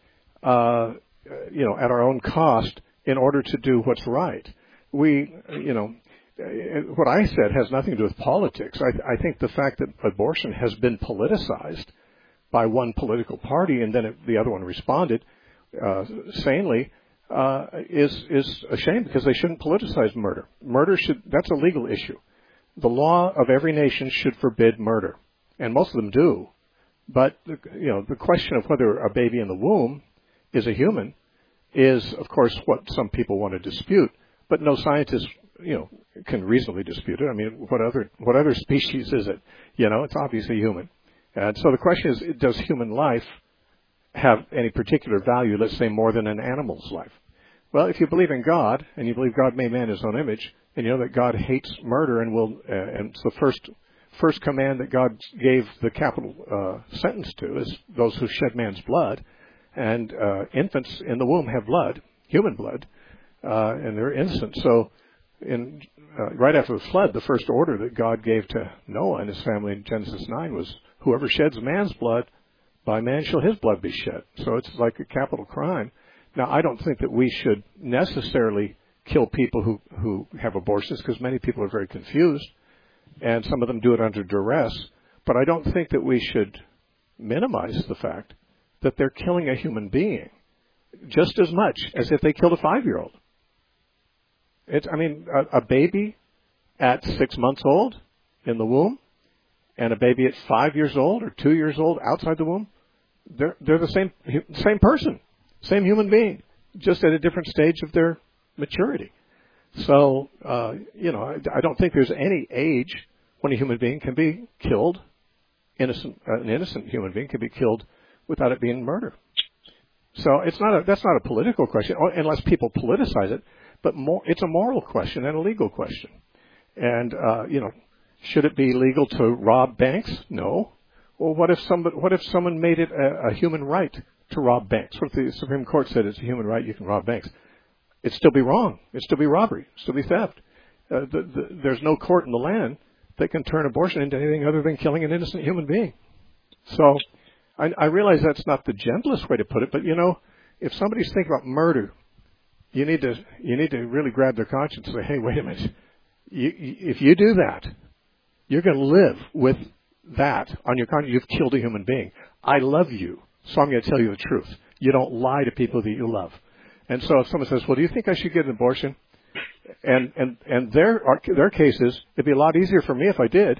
uh, you know, at our own cost in order to do what's right. We, you know, what I said has nothing to do with politics. I, I think the fact that abortion has been politicized by one political party and then it, the other one responded uh, sanely uh, is is a shame, because they shouldn't politicize murder. Murder should that's a legal issue. The law of every nation should forbid murder, and most of them do. But you know, the question of whether a baby in the womb is a human is, of course, what some people want to dispute. But no scientist, you know, can reasonably dispute it. I mean, what other what other species is it? You know, it's obviously human. And so the question is, does human life have any particular value, let's say more than an animal's life? Well, if you believe in God, and you believe God made man in his own image, and you know that God hates murder and will, uh, and it's the first first command that God gave the capital uh, sentence to is those who shed man's blood, and uh, infants in the womb have blood, human blood, uh, and they're innocent. So in uh, right after the flood, the first order that God gave to Noah and his family in Genesis nine was, whoever sheds man's blood, by man shall his blood be shed. So it's like a capital crime. Now, I don't think that we should necessarily kill people who, who have abortions, because many people are very confused, and some of them do it under duress. But I don't think that we should minimize the fact that they're killing a human being just as much as if they killed a five-year-old. It's, I mean, a, a baby at six months old in the womb and a baby at five years old or two years old outside the womb, they're they're the same same person, same human being, just at a different stage of their maturity. So, uh, you know, I, I don't think there's any age when a human being can be killed, innocent, uh, an innocent human being can be killed without it being murder. So it's not a, that's not a political question, unless people politicize it, but more, it's a moral question and a legal question. And, uh, you know, should it be legal to rob banks? No. Well, what if somebody, what if someone made it a, a human right to rob banks? What if the Supreme Court said it's a human right you can rob banks? It'd still be wrong. It'd still be robbery. It'd still be theft. Uh, the, the, there's no court in the land that can turn abortion into anything other than killing an innocent human being. So I, I realize that's not the gentlest way to put it, but, you know, if somebody's thinking about murder, you need to you need to really grab their conscience and say, hey, wait a minute. You, you, if you do that, you're going to live with that on your conscience. You've killed a human being. I love you, so I'm going to tell you the truth. You don't lie to people that you love. And so if someone says, well, do you think I should get an abortion? And and and their their case is, it'd be a lot easier for me if I did.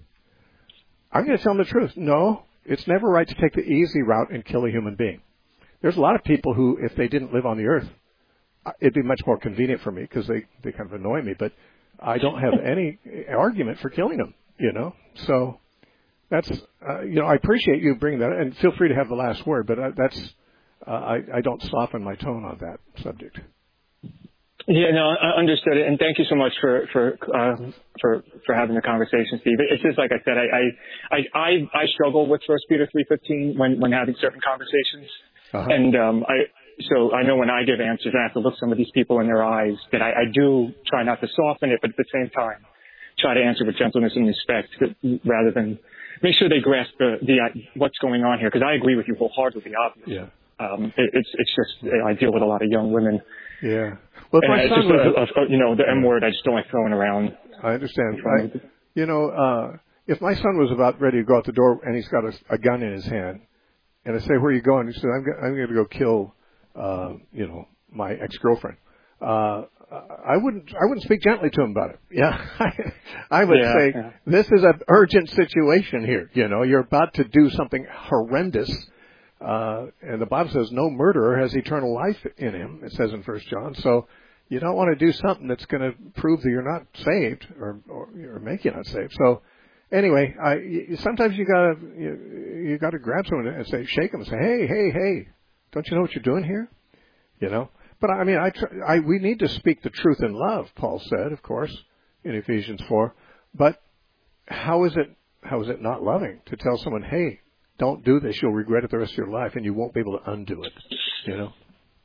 I'm going to tell them the truth. No, it's never right to take the easy route and kill a human being. There's a lot of people who, if they didn't live on the earth, it'd be much more convenient for me because they, they kind of annoy me. But I don't have any argument for killing them, you know. So that's, uh, you know, I appreciate you bringing that, and feel free to have the last word. But I, that's, uh, I, I don't soften my tone on that subject. Yeah, no, I understood it, and thank you so much for for uh, for for having the conversation, Steve. It's just like I said, I I I, I struggle with First Peter three fifteen when when having certain conversations, uh-huh. and um, I so I know when I give answers, I have to look some of these people in their eyes. That I, I do try not to soften it, but at the same time, try to answer with gentleness and respect, rather than make sure they grasp the the what's going on here. Because I agree with you wholeheartedly, obviously. Yeah. Um, it, it's it's just I deal with a lot of young women. Yeah. Well, if my and son just was, a, a, you know, the M word I just don't like throwing around. I understand. I, you know, uh, if my son was about ready to go out the door and he's got a, a gun in his hand, and I say, "Where are you going?" He said, "I'm, go- I'm going to go kill, uh, you know, my ex-girlfriend." Uh, I wouldn't, I wouldn't speak gently to him about it. Yeah, I would yeah, say, yeah. "This is an urgent situation here. You know, you're about to do something horrendous." Uh, and the Bible says no murderer has eternal life in him. It says in First John. So you don't want to do something that's going to prove that you're not saved or, or, or make you not saved. So anyway, I, sometimes you gotta, you, you gotta grab someone and say, shake them and say, hey, hey, hey, don't you know what you're doing here? You know? But I mean, I, I, we need to speak the truth in love, Paul said, of course, in Ephesians four. But how is it, how is it not loving to tell someone, hey, don't do this, you'll regret it the rest of your life, and you won't be able to undo it, you know?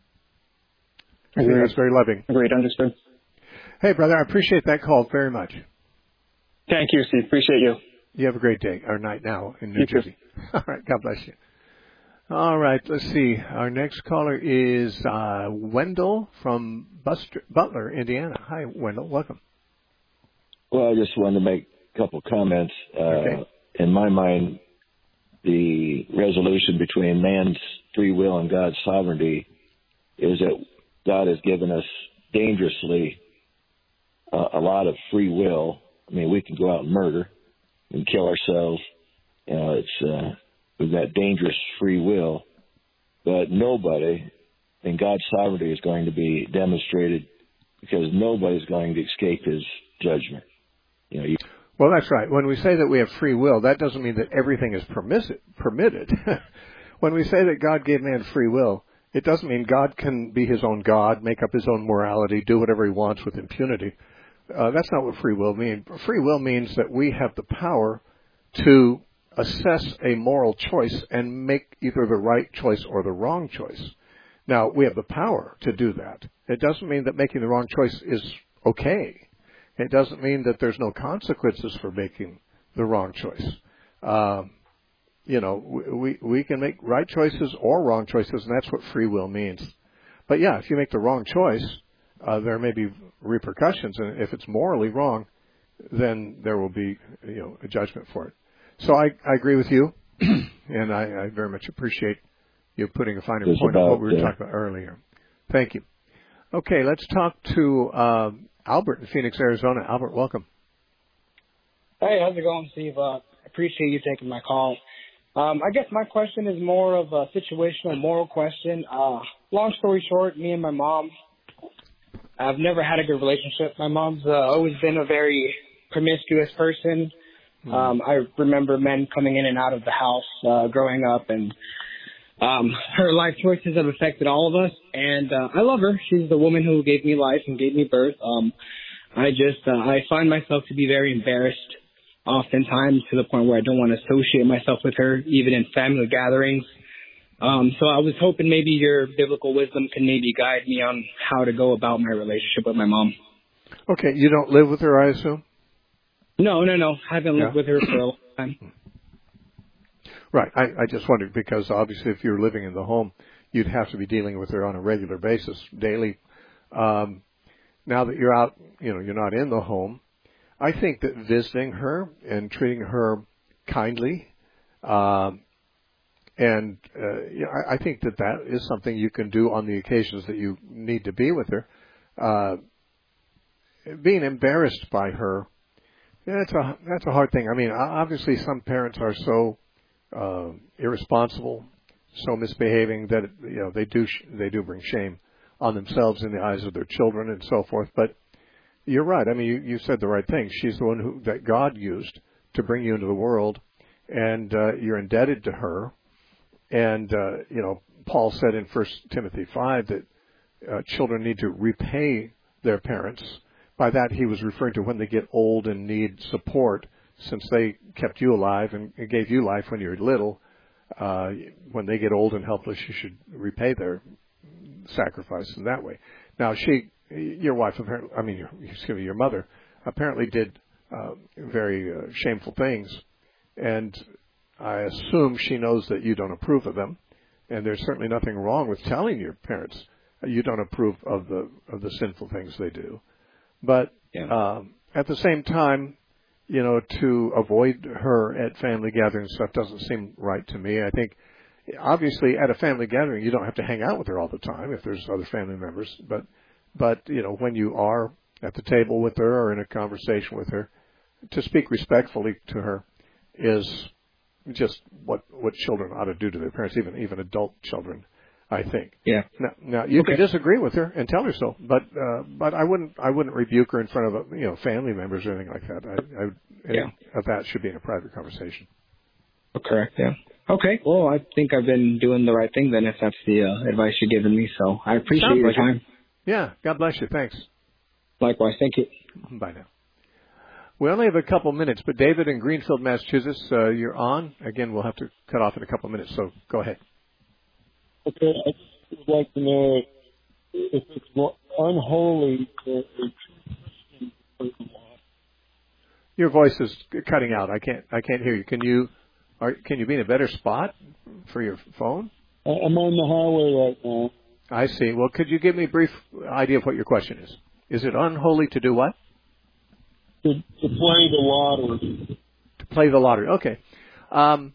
I think that's very loving. Agreed, understood. Hey, brother, I appreciate that call very much. Thank you, Steve. Appreciate you. You have a great day, or night now in New you Jersey. Too. All right, God bless you. All right, let's see. Our next caller is uh, Wendell from Buster, Butler, Indiana. Hi, Wendell. Welcome. Well, I just wanted to make a couple comments. Uh, okay. In my mind, the resolution between man's free will and God's sovereignty is that God has given us dangerously uh, a lot of free will. I mean, we can go out and murder and kill ourselves. You know, it's uh, we've got dangerous free will, but nobody in God's sovereignty is going to be demonstrated because nobody's going to escape His judgment. You know. You, Well, that's right. When we say that we have free will, that doesn't mean that everything is permis- permitted. When we say that God gave man free will, it doesn't mean God can be his own God, make up his own morality, do whatever he wants with impunity. Uh, that's not what free will means. Free will means that we have the power to assess a moral choice and make either the right choice or the wrong choice. Now, we have the power to do that. It doesn't mean that making the wrong choice is okay. It doesn't mean that there's no consequences for making the wrong choice. Um, you know, we we can make right choices or wrong choices, and that's what free will means. But yeah, if you make the wrong choice, uh, there may be repercussions, and if it's morally wrong, then there will be, you know, a judgment for it. So I, I agree with you, and I, I very much appreciate you putting a finer point on what we were yeah. talking about earlier. Thank you. Okay, let's talk to um, Albert in Phoenix, Arizona. Albert, welcome. Hey, how's it going, Steve? Uh, appreciate you taking my call. Um, I guess my question is more of a situational moral question. Uh, long story short, me and my mom, I've never had a good relationship. My mom's uh, always been a very promiscuous person. Mm. Um, I remember men coming in and out of the house uh, growing up, and um, her life choices have affected all of us. And uh, I love her. She's the woman who gave me life and gave me birth. Um, I just uh, I find myself to be very embarrassed oftentimes to the point where I don't want to associate myself with her, even in family gatherings. Um, so I was hoping maybe your biblical wisdom can maybe guide me on how to go about my relationship with my mom. Okay, you don't live with her, I assume? No, no, no. I haven't lived yeah. with her for a long time. Right. I, I just wondered because obviously if you're living in the home, you'd have to be dealing with her on a regular basis, daily. Um, now that you're out, you know, you're not in the home, I think that visiting her and treating her kindly, um, and uh, yeah, I, I think that that is something you can do on the occasions that you need to be with her. Uh, being embarrassed by her, yeah, that's a that's a hard thing. I mean, obviously some parents are so uh, irresponsible, so misbehaving that you know they do sh- they do bring shame on themselves in the eyes of their children and so forth. But you're right. I mean, you, you said the right thing. She's the one who that God used to bring you into the world, and uh, you're indebted to her. And uh, you know, Paul said in First Timothy five that uh, children need to repay their parents. By that, he was referring to when they get old and need support, since they kept you alive and gave you life when you were little. Uh, when they get old and helpless, you should repay their sacrifice in that way. Now, she, your wife, apparently, I mean, your, excuse me, your mother, apparently did uh, very uh, shameful things, and I assume she knows that you don't approve of them. And there's certainly nothing wrong with telling your parents you don't approve of the of the sinful things they do. But yeah. um, at the same time, you know, to avoid her at family gatherings stuff doesn't seem right to me. I think, obviously, at a family gathering, you don't have to hang out with her all the time if there's other family members. But, but you know, when you are at the table with her or in a conversation with her, to speak respectfully to her is just what what children ought to do to their parents, even even adult children, I think. Yeah. Now, now you okay. can disagree with her and tell her so, but uh, but I wouldn't I wouldn't rebuke her in front of you know family members or anything like that. I, I yeah. of that should be in a private conversation. Oh, correct. Yeah. Okay. Well, I think I've been doing the right thing then, if that's the uh, advice you're giving me. So I appreciate Sounds your like time. It. Yeah. God bless you. Thanks. Likewise. Thank you. Bye now. We only have a couple minutes, but David in Greenfield, Massachusetts, uh, you're on. Again, we'll have to cut off in a couple minutes, so go ahead. Okay, I just would like to know if it's more unholy for a Christian to play the lottery. Your voice is cutting out. I can't. I can't hear you. Can you? Are, can you be in a better spot for your phone? I'm on the highway right now. I see. Well, could you give me a brief idea of what your question is? Is it unholy to do what? To, to play the lottery. To play the lottery. Okay. Um,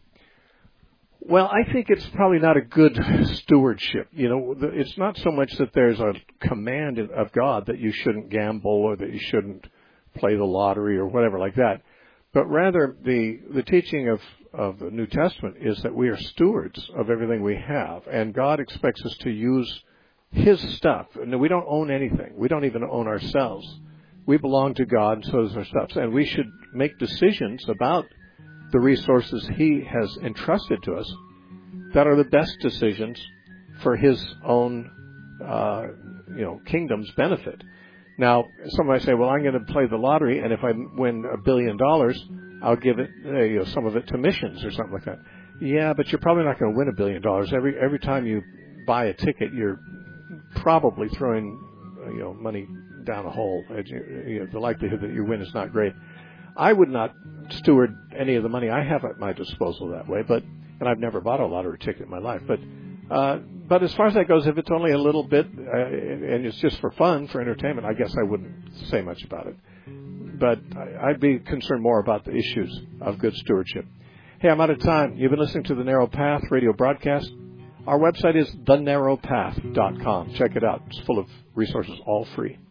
well, I think it's probably not a good stewardship. You know, it's not so much that there's a command of God that you shouldn't gamble or that you shouldn't play the lottery or whatever like that, but rather the the teaching of, of the New Testament is that we are stewards of everything we have, and God expects us to use His stuff. And we don't own anything. We don't even own ourselves. We belong to God, and so does our stuff. And we should make decisions about the resources He has entrusted to us that are the best decisions for His own, uh, you know, kingdom's benefit. Now, somebody say, well, I'm going to play the lottery, and if I win a billion dollars, I'll give it, uh, you know, some of it to missions or something like that. Yeah, but you're probably not going to win a billion dollars. Every every time you buy a ticket, you're probably throwing, uh, you know, money down a hole. You know, the likelihood that you win is not great. I would not steward any of the money I have at my disposal that way, but and I've never bought a lottery ticket in my life. But uh, but as far as that goes, if it's only a little bit uh, and it's just for fun, for entertainment, I guess I wouldn't say much about it. But I'd be concerned more about the issues of good stewardship. Hey, I'm out of time. You've been listening to the Narrow Path radio broadcast. Our website is the narrow path dot com. Check it out. It's full of resources, all free.